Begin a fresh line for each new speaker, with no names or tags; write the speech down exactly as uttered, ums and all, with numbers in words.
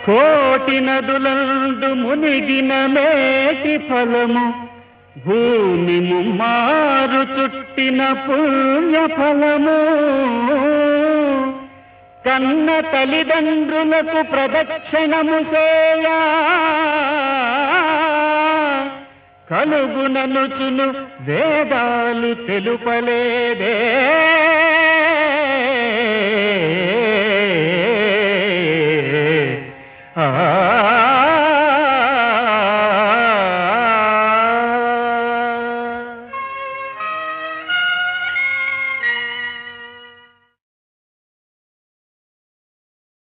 కోటి నదులందు మునిగిన మేటి ఫలము భూమి ముమ్మారు చుట్టిన పుణ్య ఫలము కన్న తల్లిదండ్రులకు ప్రదక్షిణము చేయా కలుగుననుచును వేదాలు తెలుపలేదే